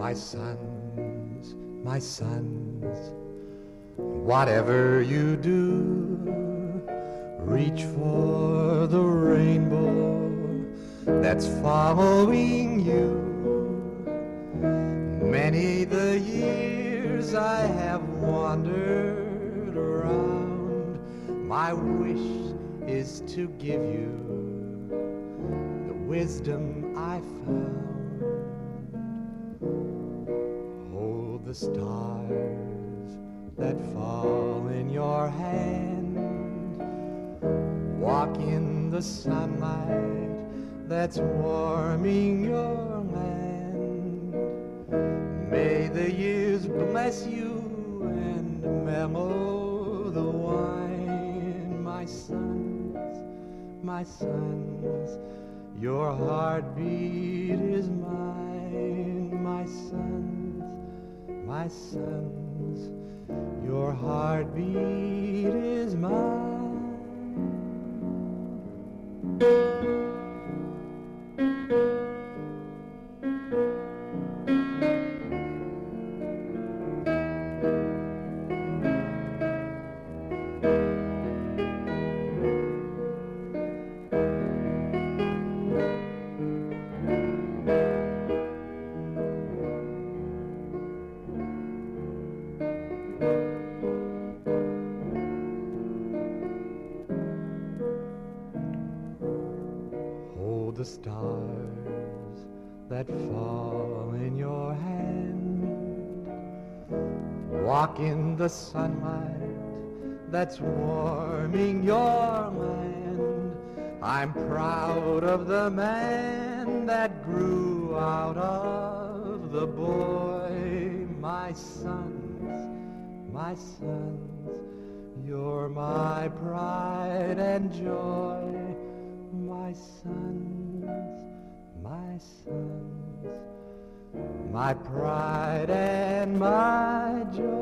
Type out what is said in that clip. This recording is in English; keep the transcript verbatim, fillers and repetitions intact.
My sons, my sons, whatever you do, reach for the rainbow that's following you. Many the years I have wandered around, my wish is to give you the wisdom I found. Hold the stars that fall in your hand, walk in the sunlight that's warming your land. May the years bless you and mellow the wine. My sons, my sons, your heartbeat is mine. My sons, my sons, your heartbeat is mine. The stars that fall in your hand, walk in the sunlight that's warming your land. I'm proud of the man that grew out of the boy. My sons, my sons, you're my pride and joy. My sons, my sons, my pride and my joy.